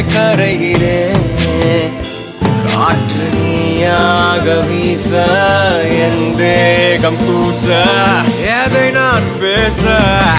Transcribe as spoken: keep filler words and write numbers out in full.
கரைகிறேன். காற்று நீயாக வீச என் தேகம் கூச எதை நான் பேச